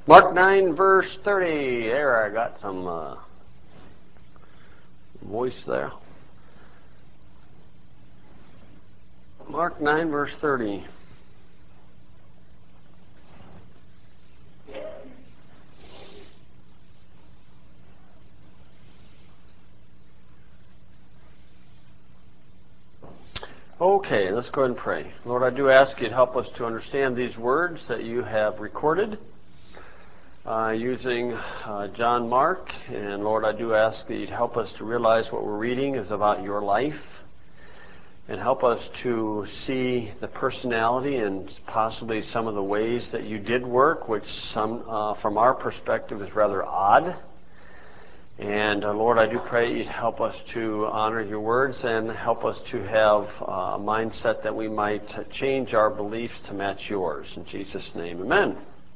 Mark 9, verse 30. There, I got some voice there. Mark 9, verse 30. Okay, let's go ahead and pray. Lord, I do ask you to help us to understand these words that you have recorded using John Mark. And Lord, I do ask that you'd help us to realize what we're reading is about your life, and help us to see the personality and possibly some of the ways that you did work, which some, from our perspective, is rather odd. And Lord, I do pray you'd help us to honor your words and help us to have a mindset that we might change our beliefs to match yours. In Jesus' name, amen.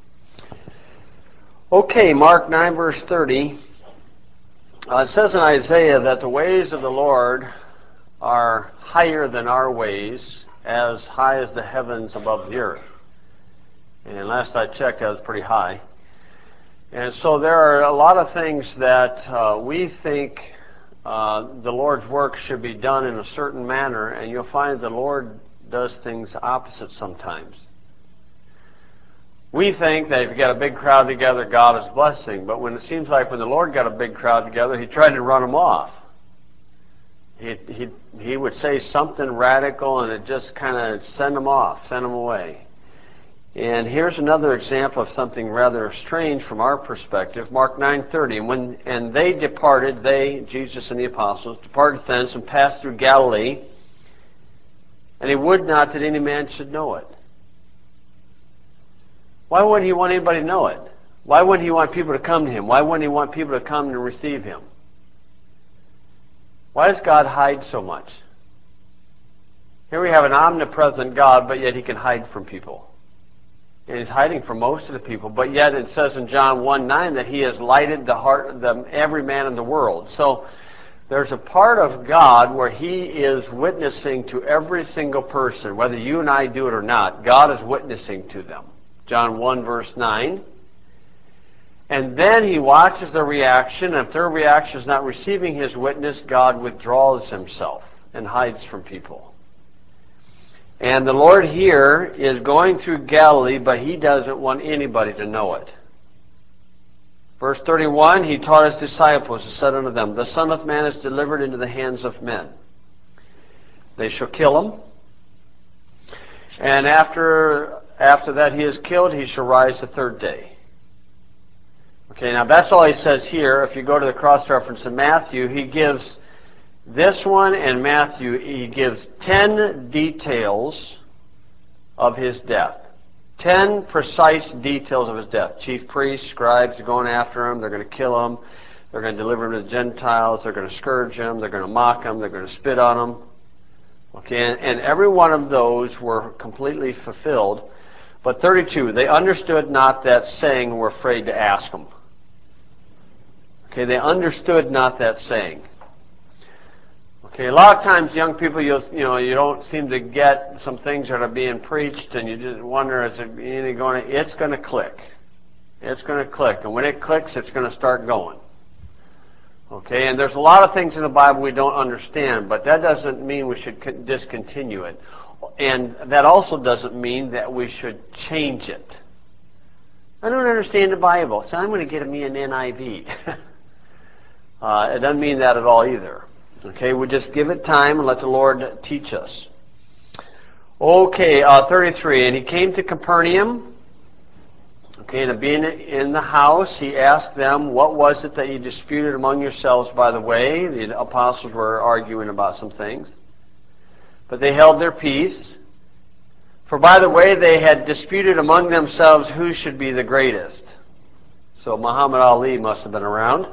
Okay, Mark 9, verse 30. It says in Isaiah that the ways of the Lord are higher than our ways, as high as the heavens above the earth. And last I checked, that was pretty high. And so there are a lot of things that we think the Lord's work should be done in a certain manner, and you'll find the Lord does things opposite sometimes. We think that if you got a big crowd together, God is blessing. But when it seems like when the Lord got a big crowd together, he tried to run them off. He would say something radical, and it just kind of send them off, send them away. And here's another example of something rather strange from our perspective. Mark 9:30. And they departed, they, Jesus and the apostles, departed thence and passed through Galilee, and he would not that any man should know it. Why wouldn't he want anybody to know it? Why wouldn't he want people to come to him? Why wouldn't he want people to come and receive him? Why does God hide so much? Here we have an omnipresent God, but yet he can hide from people. And he's hiding from most of the people, but yet it says in John 1:9 that he has lighted the heart of every man in the world. So there's a part of God where he is witnessing to every single person, whether you and I do it or not. God is witnessing to them. John 1, verse 9. And then he watches their reaction, and if their reaction is not receiving his witness, God withdraws himself and hides from people. And the Lord here is going through Galilee, but he doesn't want anybody to know it. Verse 31, he taught his disciples and said unto them, The Son of Man is delivered into the hands of men. They shall kill him. And after that he is killed, he shall rise the third day. Okay, now that's all he says here. If you go to the cross-reference in Matthew, he gives this one, and Matthew, he gives 10 details of his death. 10 precise details of his death. Chief priests, scribes are going after him. They're going to kill him. They're going to deliver him to the Gentiles. They're going to scourge him. They're going to mock him. They're going to spit on him. Okay, and every one of those were completely fulfilled. But 32, they understood not that saying and were afraid to ask him. Okay, they understood not that saying. Okay, a lot of times young people, you don't seem to get some things that are being preached, and you just wonder, is it really going to? It's going to click. It's going to click, and when it clicks, it's going to start going. Okay, and there's a lot of things in the Bible we don't understand, but that doesn't mean we should discontinue it, and that also doesn't mean that we should change it. I don't understand the Bible, so I'm going to get me an NIV. It doesn't mean that at all either. Okay, we just give it time and let the Lord teach us. Okay, 33. And he came to Capernaum. Okay, and being in the house, he asked them, what was it that you disputed among yourselves by the way? The apostles were arguing about some things. But they held their peace. For by the way, they had disputed among themselves who should be the greatest. So Muhammad Ali must have been around.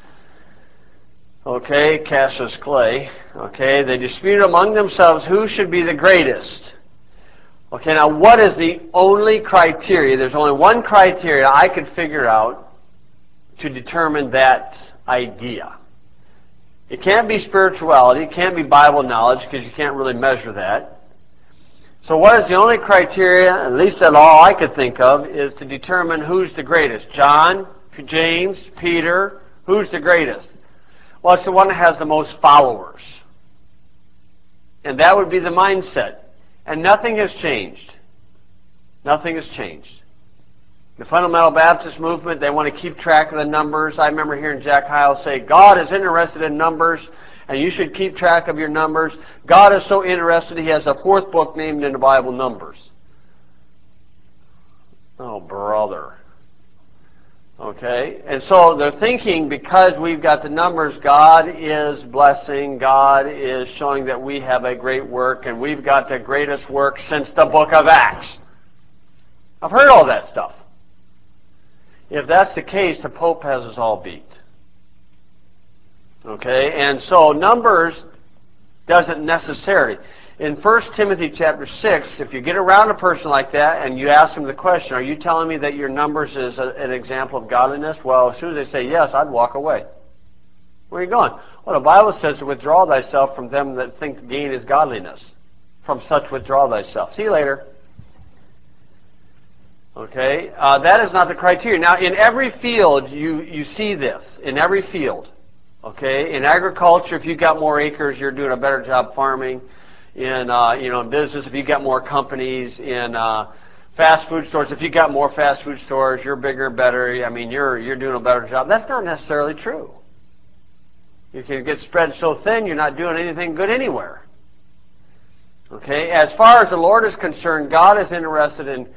Okay, Cassius Clay. Okay, they disputed among themselves who should be the greatest. Okay, now what is the only criteria? There's only one criteria I could figure out to determine that idea. It can't be spirituality. It can't be Bible knowledge because you can't really measure that. So what is the only criteria, at least at all I could think of, is to determine who's the greatest. John, James, Peter, who's the greatest? Well, it's the one that has the most followers. And that would be the mindset. And nothing has changed. Nothing has changed. The Fundamental Baptist movement, they want to keep track of the numbers. I remember hearing Jack Hyles say, God is interested in numbers, and you should keep track of your numbers. God is so interested, he has a fourth book named in the Bible, Numbers. Oh, brother. Okay? And so they're thinking because we've got the numbers, God is blessing, God is showing that we have a great work, and we've got the greatest work since the book of Acts. I've heard all that stuff. If that's the case, the Pope has us all beat. Okay? And so numbers doesn't necessarily. In 1 Timothy chapter 6, if you get around a person like that and you ask them the question, are you telling me that your numbers is an example of godliness? Well, as soon as they say yes, I'd walk away. Where are you going? Well, the Bible says to withdraw thyself from them that think gain is godliness. From such withdraw thyself. See you later. Okay? That is not the criteria. Now, in every field, you see this. In every field. Okay? In agriculture, if you've got more acres, you're doing a better job farming. In in business, if you've got more companies. In fast food stores, if you've got more fast food stores, you're bigger, better. I mean, you're doing a better job. That's not necessarily true. You can get spread so thin, you're not doing anything good anywhere. Okay? As far as the Lord is concerned, God is interested in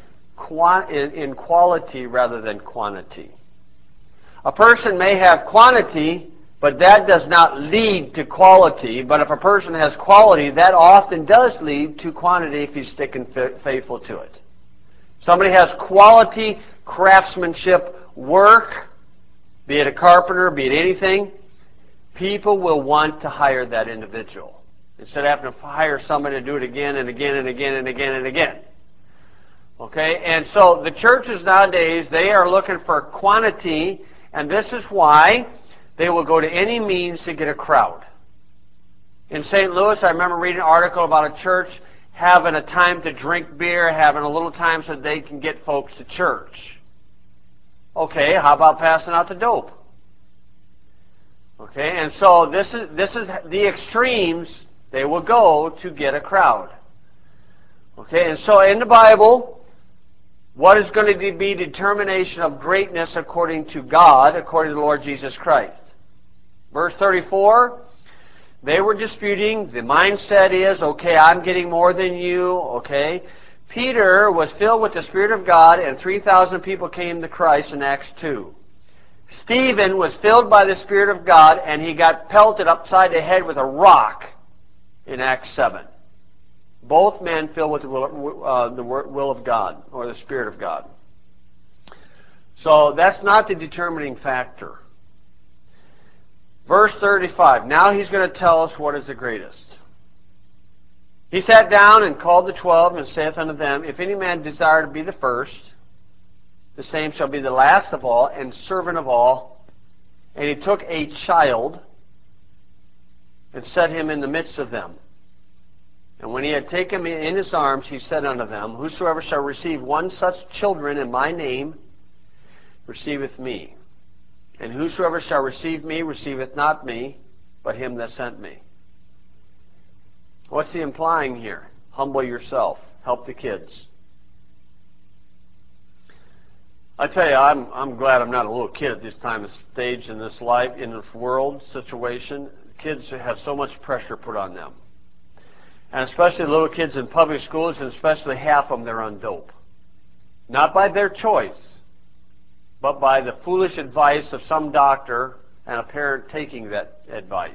quality rather than quantity. A person may have quantity, but that does not lead to quality. But if a person has quality, that often does lead to quantity if he's sticking faithful to it. Somebody has quality craftsmanship work, be it a carpenter, be it anything, people will want to hire that individual instead of having to hire somebody to do it again and again and again and again and again. Okay, and so the churches nowadays, they are looking for quantity, and this is why they will go to any means to get a crowd. In St. Louis, I remember reading an article about a church having a time to drink beer, having a little time so they can get folks to church. Okay, how about passing out the dope? Okay, and so this is the extremes they will go to get a crowd. Okay, and so in the Bible, what is going to be determination of greatness according to God, according to the Lord Jesus Christ? Verse 34, they were disputing. The mindset is, okay, I'm getting more than you, okay? Peter was filled with the Spirit of God, and 3,000 people came to Christ in Acts 2. Stephen was filled by the Spirit of God, and he got pelted upside the head with a rock in Acts 7. Both men filled with the will of God, or the Spirit of God. So that's not the determining factor. Verse 35, now he's going to tell us what is the greatest. He sat down and called the 12 and saith unto them, if any man desire to be the first, the same shall be the last of all and servant of all. And he took a child and set him in the midst of them. And when he had taken me in his arms, he said unto them, whosoever shall receive one such children in my name, receiveth me. And whosoever shall receive me, receiveth not me, but him that sent me. What's he implying here? Humble yourself. Help the kids. I tell you, I'm glad I'm not a little kid at this time of stage in this life, in this world situation. Kids have so much pressure put on them. And especially little kids in public schools, and especially half of them, they're on dope. Not by their choice, but by the foolish advice of some doctor and a parent taking that advice.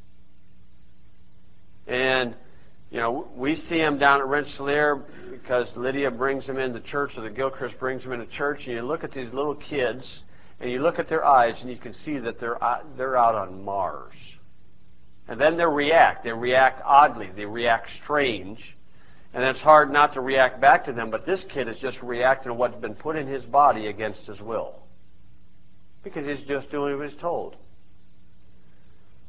And, we see them down at Rensselaer because Lydia brings them into church, or the Gilchrist brings them into church, and you look at these little kids, and you look at their eyes, and you can see that they're out on Mars. And then they react. They react oddly. They react strange. And it's hard not to react back to them, but this kid is just reacting to what's been put in his body against his will. Because he's just doing what he's told.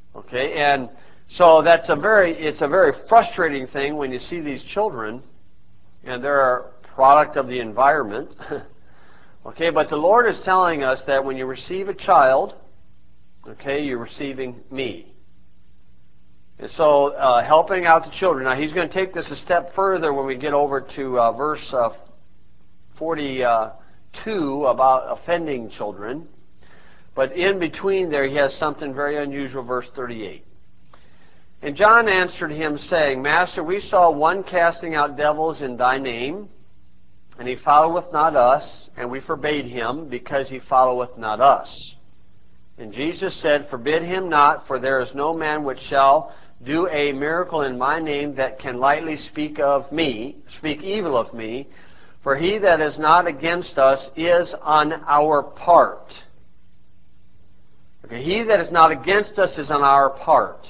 Okay, and so it's a very frustrating thing when you see these children and they're a product of the environment. Okay, but the Lord is telling us that when you receive a child, okay, you're receiving me. And so helping out the children. Now he's going to take this a step further when we get over to verse 42 about offending children. But in between there he has something very unusual, verse 38. And John answered him, saying, Master, we saw one casting out devils in thy name, and he followeth not us, and we forbade him, because he followeth not us. And Jesus said, Forbid him not, for there is no man which shall do a miracle in my name that can lightly speak evil of me, for he that is not against us is on our part. Okay, he that is not against us is on our part.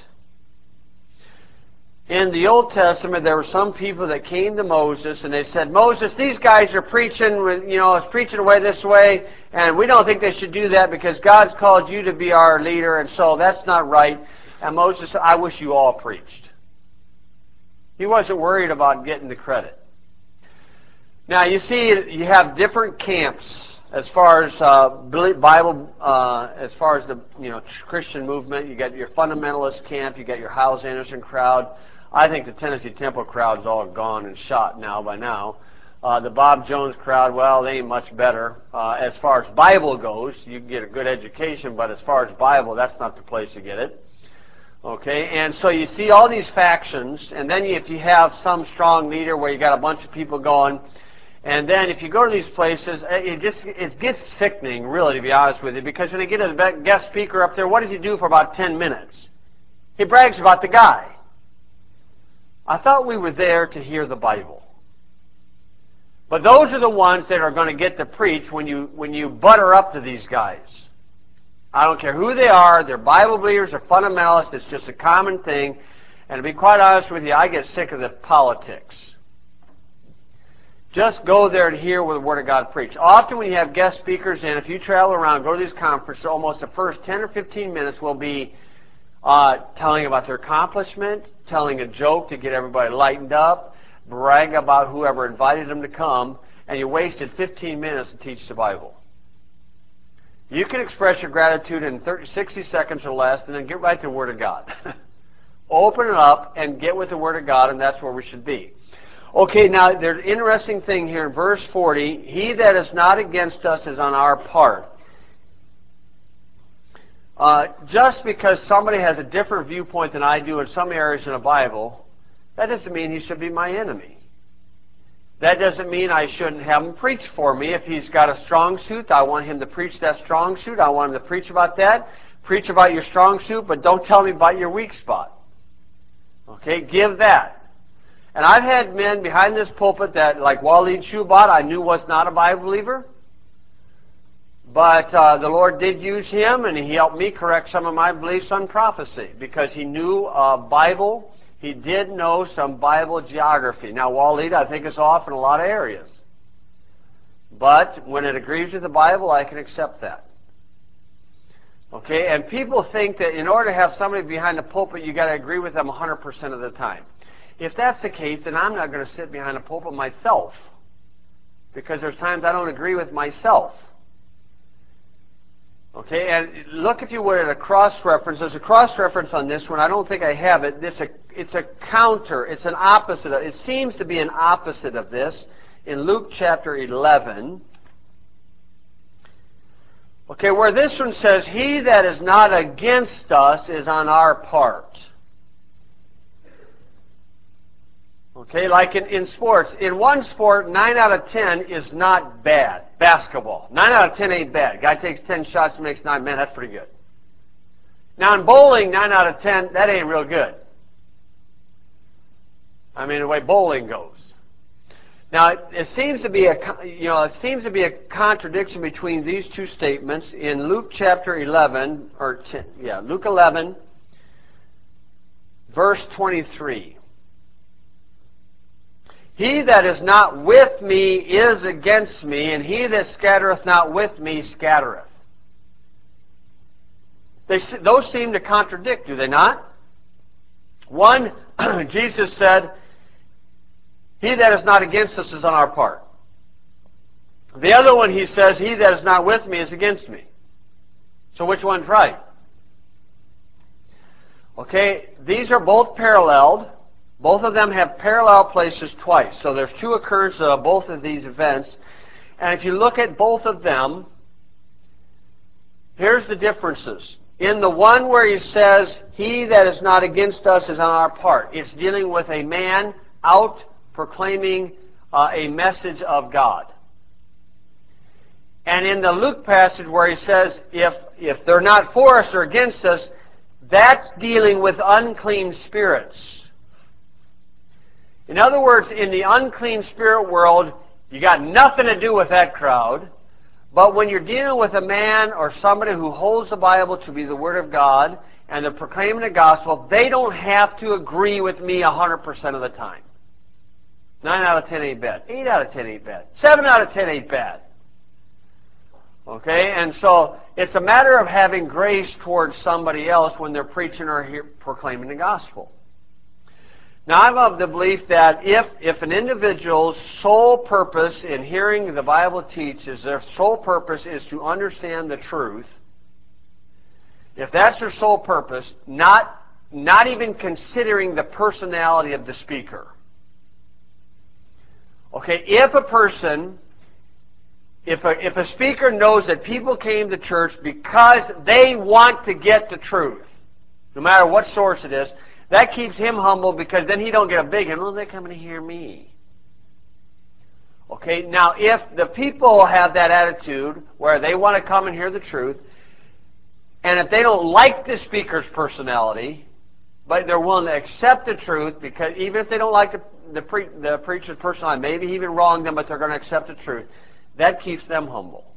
In the Old Testament, there were some people that came to Moses and they said, Moses, these guys are preaching, preaching away this way, and we don't think they should do that because God's called you to be our leader, and so that's not right. And Moses said, I wish you all preached. He wasn't worried about getting the credit. Now, you see, you have different camps as far as Bible, as far as the Christian movement. You got your fundamentalist camp, you got your Hyles Anderson crowd. I think the Tennessee Temple crowd's all gone and shot by now. The Bob Jones crowd, well, they ain't much better. As far as Bible goes, you can get a good education, but as far as Bible, that's not the place to get it. Okay, and so you see all these factions, and then if you have some strong leader where you got a bunch of people going, and then if you go to these places, it gets sickening, really, to be honest with you, because when they get a guest speaker up there, what does he do for about 10 minutes? He brags about the guy. I thought we were there to hear the Bible. But those are the ones that are going to get to preach when you butter up to these guys. I don't care who they are, they're Bible believers, they're fundamentalists, it's just a common thing. And to be quite honest with you, I get sick of the politics. Just go there and hear what the Word of God preached. Often when you have guest speakers, and if you travel around, go to these conferences, almost the first 10 or 15 minutes will be telling about their accomplishment, telling a joke to get everybody lightened up, brag about whoever invited them to come, and you wasted 15 minutes to teach the Bible. You can express your gratitude in 60 seconds or less, and then get right to the Word of God. Open it up and get with the Word of God, and that's where we should be. Okay, now there's an interesting thing here in verse 40. He that is not against us is on our part. Just because somebody has a different viewpoint than I do in some areas in the Bible, that doesn't mean he should be my enemy. That doesn't mean I shouldn't have him preach for me. If he's got a strong suit, I want him to preach that strong suit. I want him to preach about that. Preach about your strong suit, but don't tell me about your weak spot. Okay, give that. And I've had men behind this pulpit that, like Waleed Shoebat, I knew was not a Bible believer. But the Lord did use him, and he helped me correct some of my beliefs on prophecy, because he knew Bible. He did know some Bible geography. Now, Waleed, I think, is off in a lot of areas. But when it agrees with the Bible, I can accept that. Okay, and people think that in order to have somebody behind the pulpit, you've got to agree with them 100% of the time. If that's the case, then I'm not going to sit behind a pulpit myself, because there's times I don't agree with myself. Okay, and look, if you would, at a cross-reference. There's a cross-reference on this one. I don't think I have it. It's a counter. It's an opposite. It seems to be an opposite of this in Luke chapter 11. Okay, where this one says, he that is not against us is on our part. Okay, like in sports. In one sport, 9 out of 10 is not bad. Basketball. 9 out of 10 ain't bad. Guy takes 10 shots and makes 9. Man, that's pretty good. Now in bowling, 9 out of 10, that ain't real good. I mean, the way bowling goes. Now, it seems to be a contradiction between these two statements in Luke chapter 11, Luke 11, verse 23. He that is not with me is against me, and he that scattereth not with me scattereth. Those seem to contradict, do they not? One, Jesus said, He that is not against us is on our part. The other one, he says, he that is not with me is against me. So which one's right? Okay, these are both paralleled. Both of them have parallel places twice. So there's two occurrences of both of these events. And if you look at both of them, here's the differences. In the one where he says, he that is not against us is on our part, it's dealing with a man out proclaiming a message of God. And in the Luke passage where he says, if they're not for us or against us, that's dealing with unclean spirits. In other words, in the unclean spirit world, you got nothing to do with that crowd. But when you're dealing with a man or somebody who holds the Bible to be the Word of God, and they're proclaiming the gospel, they don't have to agree with me 100% of the time. 9 out of 10 ain't bad. 8 out of 10 ain't bad. 7 out of 10 ain't bad. Okay, and so it's a matter of having grace towards somebody else when they're preaching or proclaiming the gospel. Now, I'm of the belief that if an individual's sole purpose in hearing the Bible teach is their sole purpose is to understand the truth, if that's their sole purpose, not even considering the personality of the speaker. Okay, if a speaker knows that people came to church because they want to get the truth, no matter what source it is, that keeps him humble because then he don't get a big one. Well, they're coming to hear me. Okay, now if the people have that attitude where they want to come and hear the truth, and if they don't like the speaker's personality, but they're willing to accept the truth, because even if they don't like the preacher's personality, maybe he even wronged them, but they're going to accept the truth, that keeps them humble.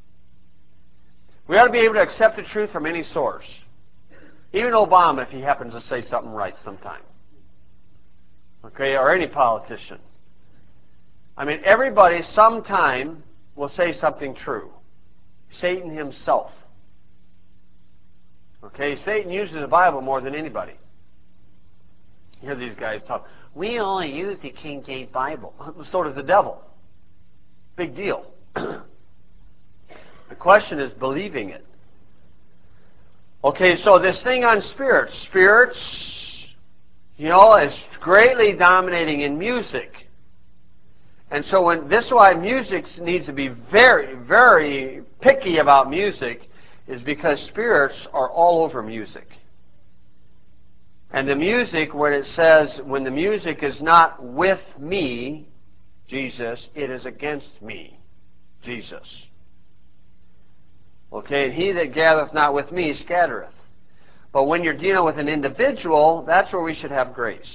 We ought to be able to accept the truth from any source. Even Obama, if he happens to say something right sometime. Okay, or any politician. I mean, everybody sometime will say something true. Satan himself. Okay, Satan uses the Bible more than anybody. You hear these guys talk, we only use the King James Bible. So does the devil. Big deal. The question is believing it. Okay, so this thing on spirits, is greatly dominating in music. And so this is why music needs to be very, very picky about music, is because spirits are all over music. And the music, when it says, when the music is not with me, Jesus, it is against me, Jesus. Okay, and he that gathereth not with me scattereth. But when you're dealing with an individual, that's where we should have grace.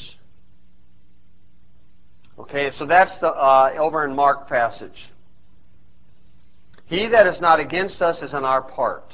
Okay, so that's the over in Mark passage. He that is not against us is on our part.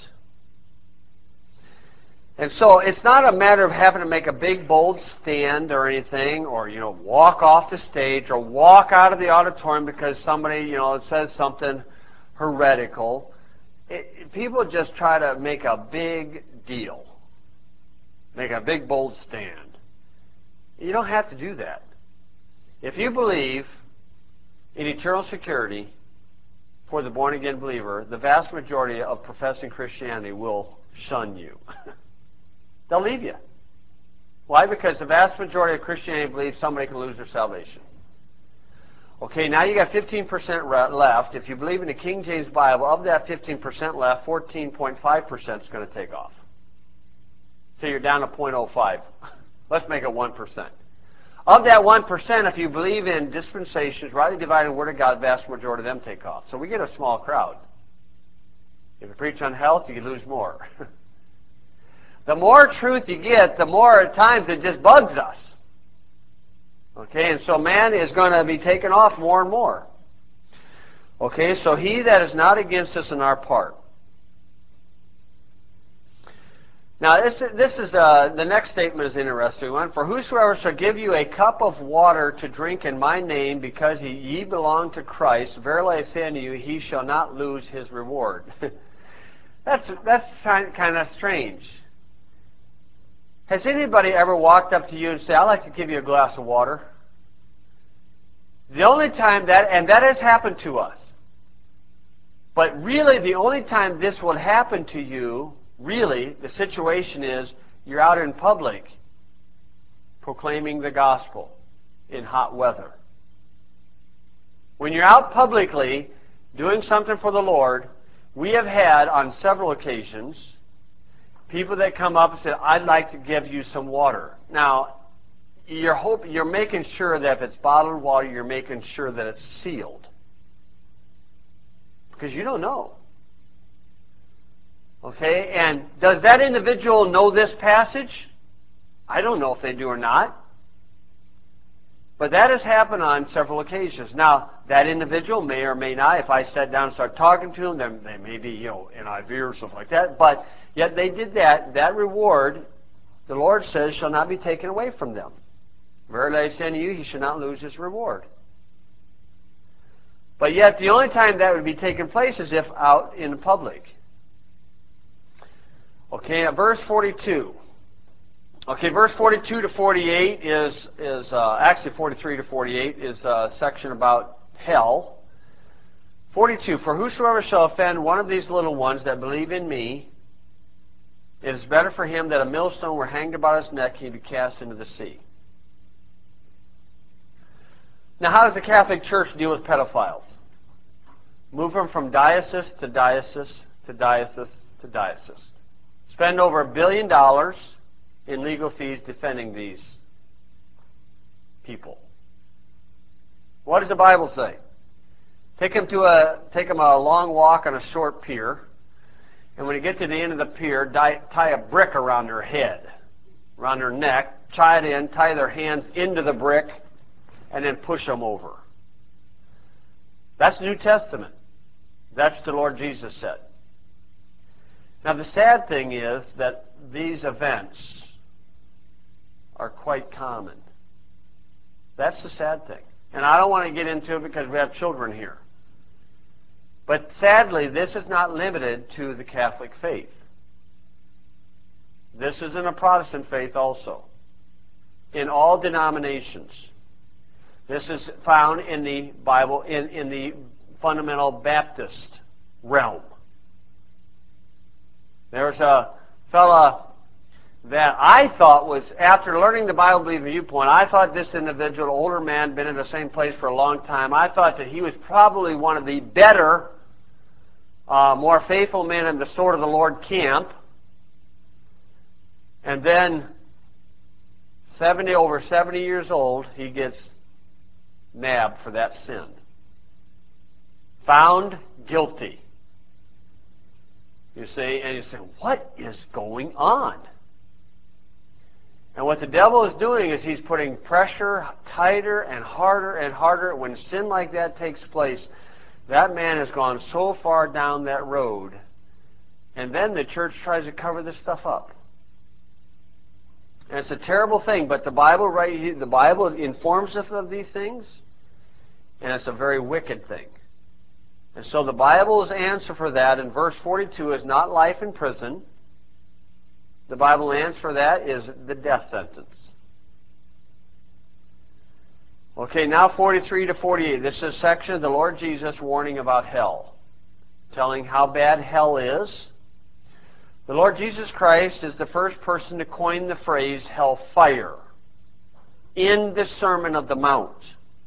And so it's not a matter of having to make a big bold stand or anything, or walk off the stage or walk out of the auditorium because somebody says something heretical. People just try to make a big deal, make a big bold stand. You don't have to do that. If you believe in eternal security for the born-again believer, the vast majority of professing Christianity will shun you. They'll leave you. Why? Because the vast majority of Christianity believes somebody can lose their salvation. Okay, now you got 15% left. If you believe in the King James Bible, of that 15% left, 14.5% is going to take off. So you're down to 0.05. Let's make it 1%. Of that 1%, if you believe in dispensations, rightly dividing the Word of God, the vast majority of them take off. So we get a small crowd. If you preach on health, you lose more. The more truth you get, the more at times it just bugs us. Okay, and so man is going to be taken off more and more. Okay, so he that is not against us in our part. Now, this is the next statement is an interesting one. For whosoever shall give you a cup of water to drink in my name, because ye belong to Christ, verily I say unto you, he shall not lose his reward. That's kind of strange. Has anybody ever walked up to you and said, I'd like to give you a glass of water? The only time and that has happened to us. But really, the only time this will happen to you, really, the situation is you're out in public proclaiming the gospel in hot weather. When you're out publicly doing something for the Lord, we have had on several occasions people that come up and say, "I'd like to give you some water." Now, you're making sure that if it's bottled water, you're making sure that it's sealed. Because you don't know. Okay, and does that individual know this passage? I don't know if they do or not. But that has happened on several occasions. Now, that individual may or may not, if I sat down and started talking to them, then they may be, NIV or something like that. But yet they did that. That reward, the Lord says, shall not be taken away from them. Verily I say unto you, he shall not lose his reward. But yet the only time that would be taking place is if out in public. Okay, now verse 42. Okay, verse 42 to 48 is actually 43 to 48 is a section about hell. 42, for whosoever shall offend one of these little ones that believe in me, it is better for him that a millstone were hanged about his neck, he be cast into the sea. Now, how does the Catholic Church deal with pedophiles? Move them from diocese to diocese to diocese to diocese. Spend over $1 billion in legal fees defending these people. What does the Bible say? Take them a long walk on a short pier, and when you get to the end of the pier, tie a brick around their head, around their neck, tie it in, tie their hands into the brick, and then push them over. That's New Testament. That's what the Lord Jesus said. Now, the sad thing is that these events are quite common. That's the sad thing. And I don't want to get into it because we have children here. But sadly, this is not limited to the Catholic faith. This is in a Protestant faith also. In all denominations. This is found in the Bible, in the fundamental Baptist realm. There's a fella that I thought was, after learning the Bible-believing viewpoint, I thought this individual, older man, been in the same place for a long time. I thought that he was probably one of the better, more faithful men in the Sword of the Lord camp. And then, over 70 years old, he gets nabbed for that sin. Found guilty. You see, and you say, what is going on? And what the devil is doing is he's putting pressure tighter and harder. When sin like that takes place, that man has gone so far down that road, and then the church tries to cover this stuff up. And it's a terrible thing, but the Bible informs us of these things, and it's a very wicked thing. And so the Bible's answer for that in verse 42 is not life in prison. The Bible answer for that is the death sentence. Okay, now 43 to 48. This is a section of the Lord Jesus warning about hell, telling how bad hell is. The Lord Jesus Christ is the first person to coin the phrase hellfire in the Sermon on the Mount.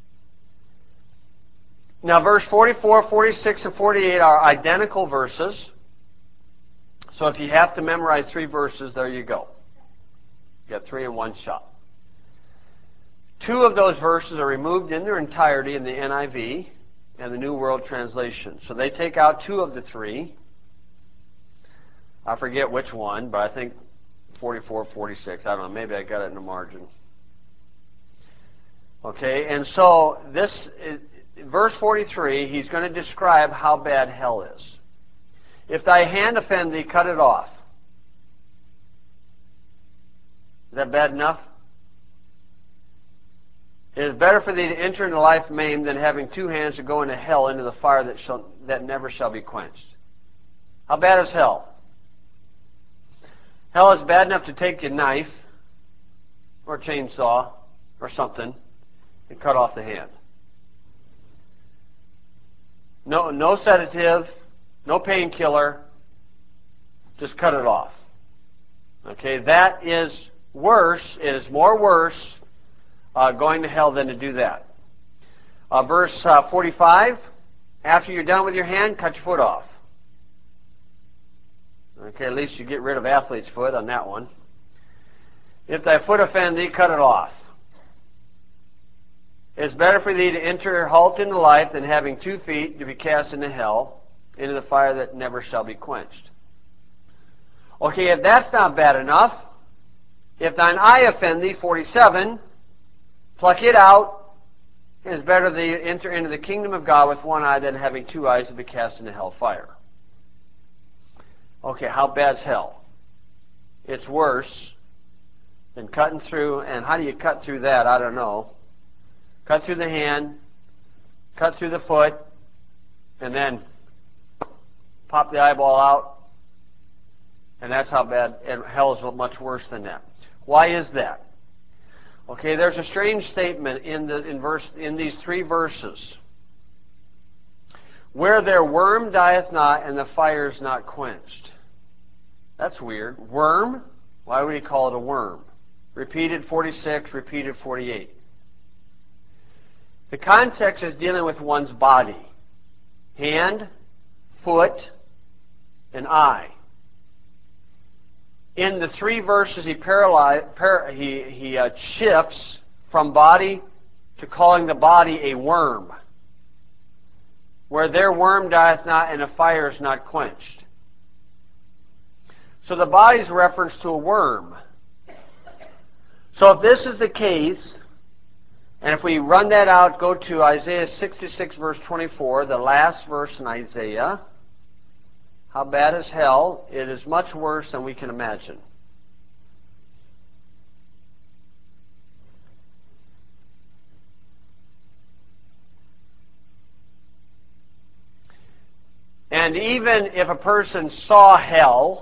Now, verse 44, 46, and 48 are identical verses. So if you have to memorize 3 verses, there you go. You got 3 in one shot. 2 of those verses are removed in their entirety in the NIV and the New World Translation. So they take out 2 of the 3. I forget which one, but I think 44, 46. I don't know. Maybe I got it in the margin. Okay, and so this, verse 43, he's going to describe how bad hell is. If thy hand offend thee, cut it off. Is that bad enough? It is better for thee to enter into life maimed than having 2 hands to go into hell, into the fire that never shall be quenched. How bad is hell? Hell is bad enough to take a knife or a chainsaw or something and cut off the hand. No sedative, no painkiller, just cut it off. Okay, that is worse. It is more worse going to hell than to do that. Verse 45, after you're done with your hand, cut your foot off. Okay, at least you get rid of athlete's foot on that one. If thy foot offend thee, cut it off. It's better for thee to enter halt into life than having 2 feet to be cast into hell, into the fire that never shall be quenched. Okay, if that's not bad enough, if thine eye offend thee, 47, pluck it out. It is better that you enter into the kingdom of God with 1 eye than having 2 eyes to be cast into hell fire. Okay, how bad's hell? It's worse than cutting through, and how do you cut through that? I don't know. Cut through the hand, cut through the foot, and then pop the eyeball out, and that's how bad, and hell is much worse than that. Why is that? Okay, there's a strange statement in these 3 verses. Where their worm dieth not, and the fire is not quenched. That's weird. Worm? Why would he call it a worm? Repeated 46, repeated 48. The context is dealing with one's body. Hand, foot, and eye. In the 3 verses, he shifts from body to calling the body a worm. Where their worm dieth not, and the fire is not quenched. So the body's reference to a worm. So if this is the case, and if we run that out, go to Isaiah 66, verse 24, the last verse in Isaiah. How bad is hell? It is much worse than we can imagine. And even if a person saw hell,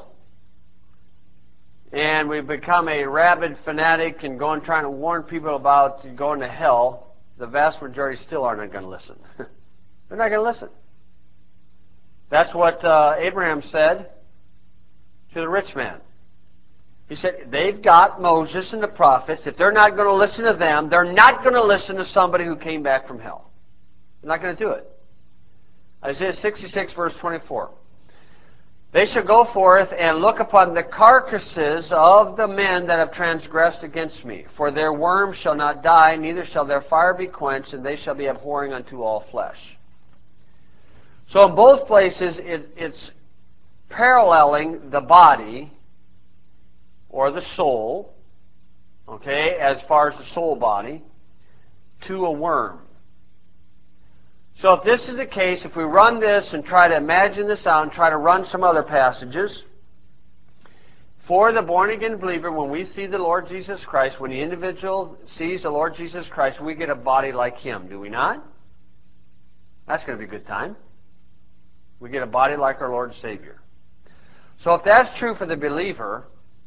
and we become a rabid fanatic and go and trying to warn people about going to hell, the vast majority still aren't going to listen. They're not going to listen. That's what Abraham said to the rich man. He said, they've got Moses and the prophets. If they're not going to listen to them, they're not going to listen to somebody who came back from hell. They're not going to do it. Isaiah 66, verse 24. They shall go forth and look upon the carcasses of the men that have transgressed against me. For their worm shall not die, neither shall their fire be quenched, and they shall be abhorring unto all flesh. So in both places, it's paralleling the body, or the soul, okay, as far as the soul body, to a worm. So if this is the case, if we run this and try to imagine this out and try to run some other passages, for the born-again believer, when we see the Lord Jesus Christ, when the individual sees the Lord Jesus Christ, we get a body like Him, do we not? That's going to be a good time. We get a body like our Lord and Savior. So if that's true for the believer,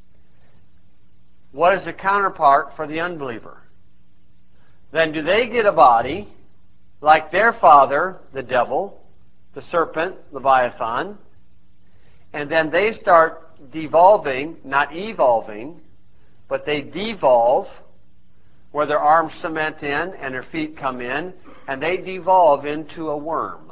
what is the counterpart for the unbeliever? Then do they get a body like their father, the devil, the serpent, Leviathan, and then they start devolving, not evolving, but they devolve, where their arms cement in and their feet come in, and they devolve into a worm.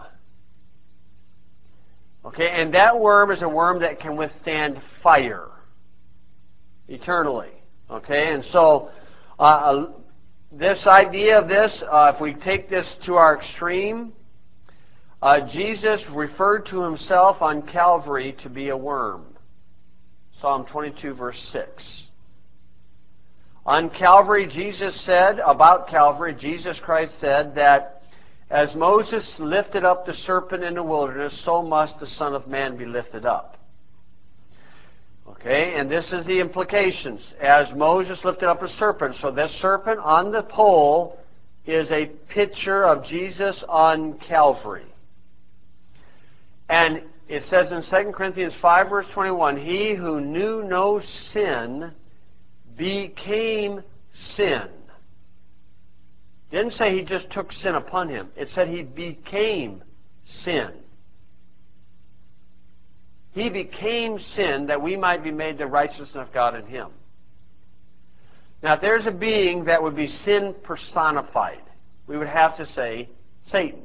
Okay, and that worm is a worm that can withstand fire eternally. Okay, and so this idea of this, if we take this to our extreme, Jesus referred to Himself on Calvary to be a worm. Psalm 22, verse 6. On Calvary, about Calvary, Jesus Christ said that as Moses lifted up the serpent in the wilderness, so must the Son of Man be lifted up. Okay, and this is the implications. As Moses lifted up a serpent, so this serpent on the pole is a picture of Jesus on Calvary. And it says in 2 Corinthians 5, verse 21, He who knew no sin became sin. It didn't say He just took sin upon Him. It said He became sin. He became sin that we might be made the righteousness of God in Him. Now, if there's a being that would be sin personified, we would have to say Satan.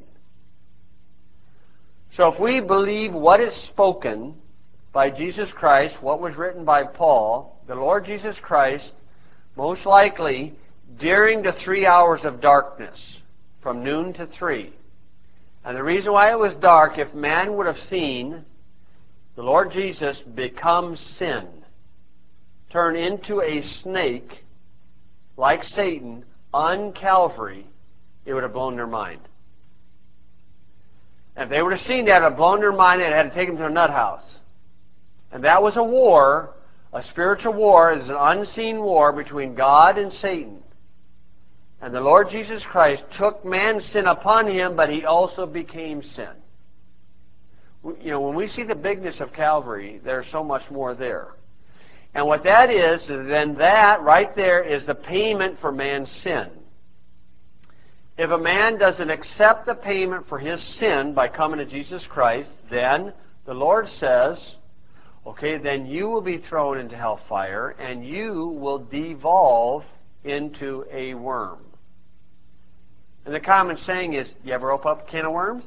So if we believe what is spoken by Jesus Christ, what was written by Paul, the Lord Jesus Christ, most likely during the 3 hours of darkness, from noon to 3. And the reason why it was dark, if man would have seen the Lord Jesus become sin, turn into a snake like Satan on Calvary, it would have blown their mind. And if they would have seen that, it would have blown their mind, and it had to take them to a nut house. And that was a war, a spiritual war. It is an unseen war between God and Satan. And the Lord Jesus Christ took man's sin upon Him, but He also became sin. You know, when we see the bigness of Calvary, there's so much more there. And what that is, then that right there is the payment for man's sin. If a man doesn't accept the payment for his sin by coming to Jesus Christ, then the Lord says, okay, then you will be thrown into hellfire, and you will devolve into a worm. And the common saying is, you ever open up a can of worms?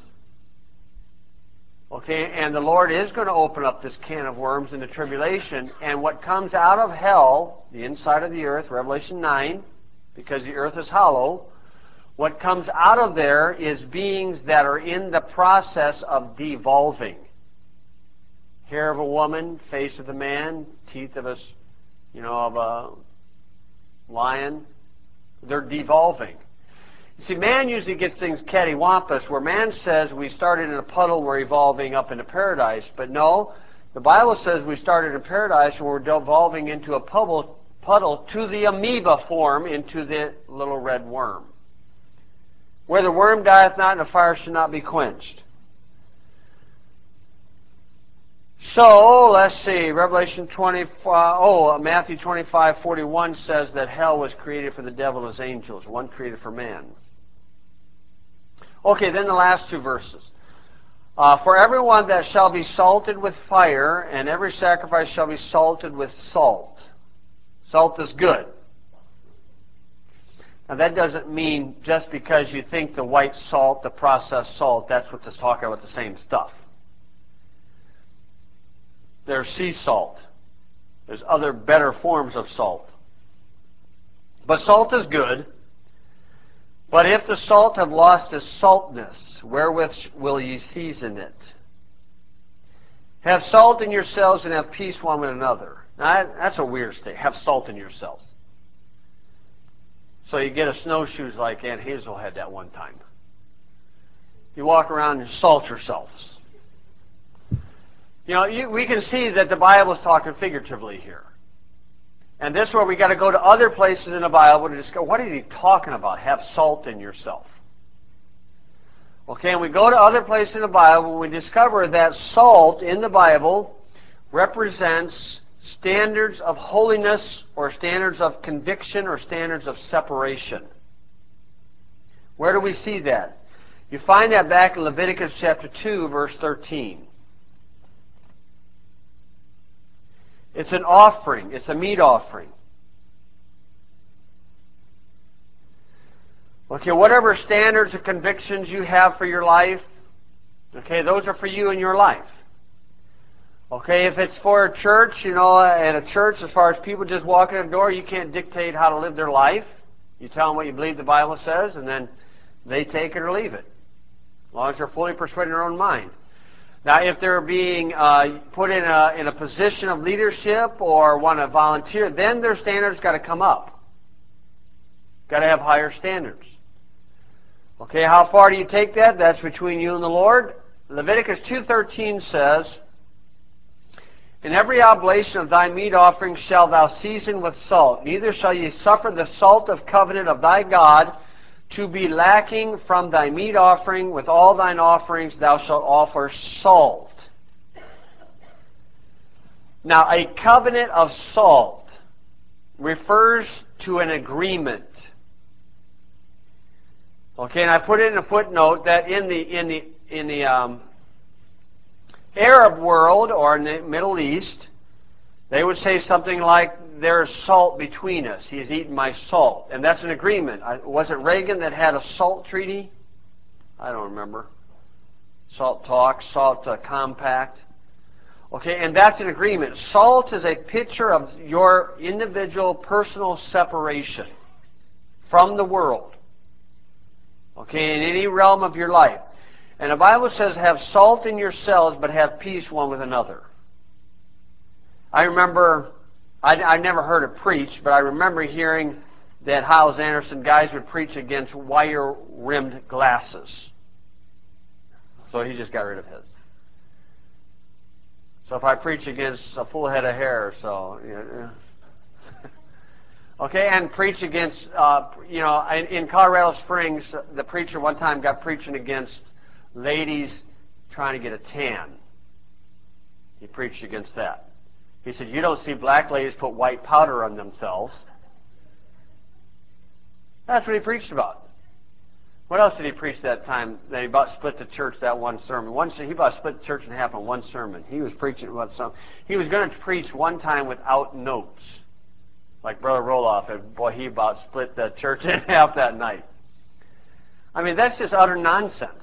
Okay, and the Lord is going to open up this can of worms in the tribulation, and what comes out of hell, the inside of the earth, Revelation 9, because the earth is hollow, what comes out of there is beings that are in the process of devolving. Hair of a woman, face of a man, teeth of a, of a lion. They're devolving. You see, man usually gets things cattywampus, where man says we started in a puddle, we're evolving up into paradise. But no, the Bible says we started in paradise and we're devolving into a puddle to the amoeba form, into the little red worm. Where the worm dieth not, and the fire shall not be quenched. So, let's see, Matthew 25:41 says that hell was created for the devil and his angels, one created for man. Okay, then the last two verses. For everyone that shall be salted with fire, and every sacrifice shall be salted with salt. Salt is good. Now that doesn't mean just because you think the white salt, the processed salt, that's what it's talking about, the same stuff. There's sea salt. There's other better forms of salt. But salt is good. But if the salt have lost its saltness, wherewith will ye season it? Have salt in yourselves and have peace one with another. Now that's a weird state. Have salt in yourselves. So you get a snowshoes like Aunt Hazel had that one time. You walk around and salt yourselves. We can see that the Bible is talking figuratively here. And this is where we got to go to other places in the Bible to discover, what is he talking about? Have salt in yourself. Okay, and we go to other places in the Bible and we discover that salt in the Bible represents standards of holiness, or standards of conviction, or standards of separation. Where do we see that? You find that back in Leviticus chapter 2, verse 13. It's an offering. It's a meat offering. Okay, whatever standards or convictions you have for your life, okay, those are for you in your life. Okay, if it's for a church, and a church, as far as people just walking in the door, you can't dictate how to live their life. You tell them what you believe the Bible says, and then they take it or leave it, as long as they're fully persuaded in their own mind. Now, if they're being put in a position of leadership or want to volunteer, then their standards got to come up. Got to have higher standards. Okay, how far do you take that? That's between you and the Lord. Leviticus 2:13 says, in every oblation of thy meat offering shalt thou season with salt. Neither shall ye suffer the salt of covenant of thy God to be lacking from thy meat offering. With all thine offerings thou shalt offer salt. Now, a covenant of salt refers to an agreement. Okay, and I put it in a footnote that in the Arab world or in the Middle East, they would say something like, "There's salt between us. He has eaten my salt." And that's an agreement. Was it Reagan that had a salt treaty? I don't remember. Salt talk, salt compact. Okay, and that's an agreement. Salt is a picture of your individual personal separation from the world. Okay, in any realm of your life. And the Bible says, have salt in yourselves, but have peace one with another. I remember, I never heard it preached, but I remember hearing that Hyles Anderson guys would preach against wire-rimmed glasses. So he just got rid of his. So if I preach against a full head of hair, so, you know, okay, and preach against, you know, in Colorado Springs, the preacher one time got preaching against ladies trying to get a tan. He preached against that. He said, you don't see black ladies put white powder on themselves. That's what he preached about. What else did he preach that time? That he about split the church that one sermon. He about split the church in half in one sermon. He was preaching about something. He was going to preach one time without notes, like Brother Roloff. And boy, he about split the church in half that night. I mean, that's just utter nonsense.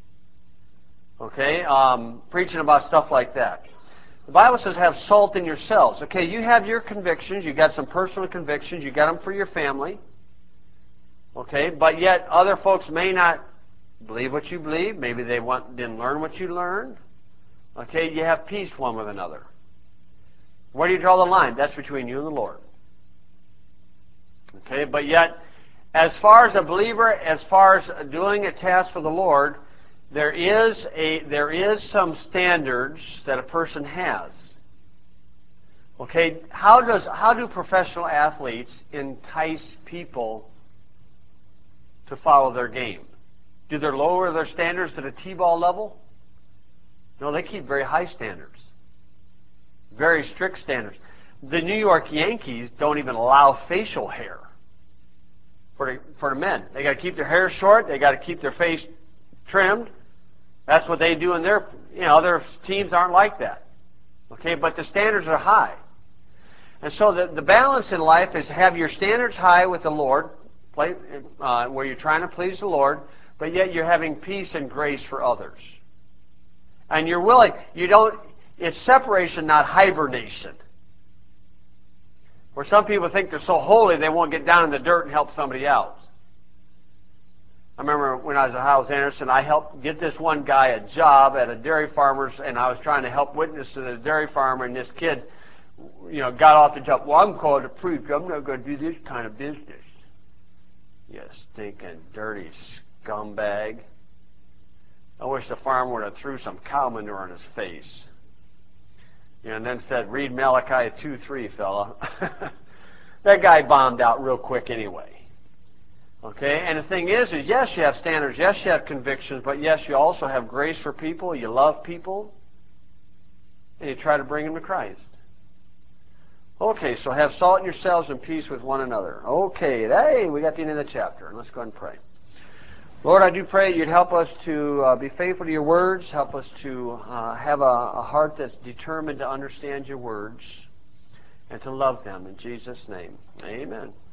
Okay, preaching about stuff like that. The Bible says have salt in yourselves. Okay, you have your convictions. You got some personal convictions. You got them for your family. Okay, but yet other folks may not believe what you believe. Maybe they didn't learn what you learned. Okay, you have peace one with another. Where do you draw the line? That's between you and the Lord. Okay, but yet, as far as a believer, as far as doing a task for the Lord, there is some standards that a person has. Okay, how do professional athletes entice people to follow their game? Do they lower their standards to the T-ball level? No, they keep very high standards. Very strict standards. The New York Yankees don't even allow facial hair for the men. They got to keep their hair short. They got to keep their face trimmed. That's what they do in their, their teams aren't like that. Okay, but the standards are high. And so the balance in life is have your standards high with the Lord, where you're trying to please the Lord, but yet you're having peace and grace for others. And you're willing, it's separation, not hibernation. Where some people think they're so holy they won't get down in the dirt and help somebody else. I remember when I was at Hyles Anderson, I helped get this one guy a job at a dairy farmer's, and I was trying to help witness to the dairy farmer, and this kid, got off the job. Well, I'm called to preach. I'm not going to do this kind of business. You stinking, dirty scumbag. I wish the farmer would have threw some cow manure in his face. And then said, read Malachi 2:3, fella. That guy bombed out real quick anyway. Okay, and the thing is yes, you have standards, yes, you have convictions, but yes, you also have grace for people, you love people, and you try to bring them to Christ. Okay, so have salt in yourselves and peace with one another. Okay, hey, we got the end of the chapter. Let's go ahead and pray. Lord, I do pray you'd help us to be faithful to your words, help us to have a heart that's determined to understand your words and to love them. In Jesus' name, amen.